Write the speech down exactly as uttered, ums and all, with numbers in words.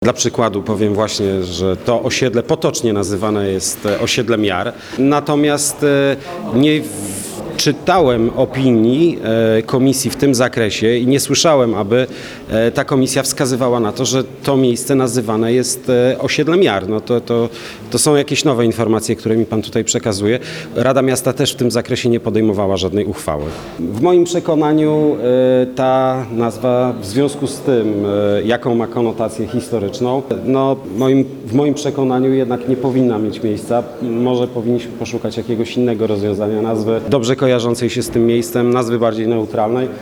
Dla przykładu powiem właśnie, że to osiedle potocznie nazywane jest osiedlem Jar. Natomiast nie czytałem opinii komisji w tym zakresie i nie słyszałem, aby ta komisja wskazywała na to, że to miejsce nazywane jest osiedlem Jar. No to, to, to są jakieś nowe informacje, które mi pan tutaj przekazuje. Rada Miasta też w tym zakresie nie podejmowała żadnej uchwały. W moim przekonaniu ta nazwa w związku z tym, jaką ma konotację historyczną, no moim, w moim przekonaniu jednak nie powinna mieć miejsca. Może powinniśmy poszukać jakiegoś innego rozwiązania, nazwy dobrze kojarzącej się z tym miejscem, nazwy bardziej neutralnej.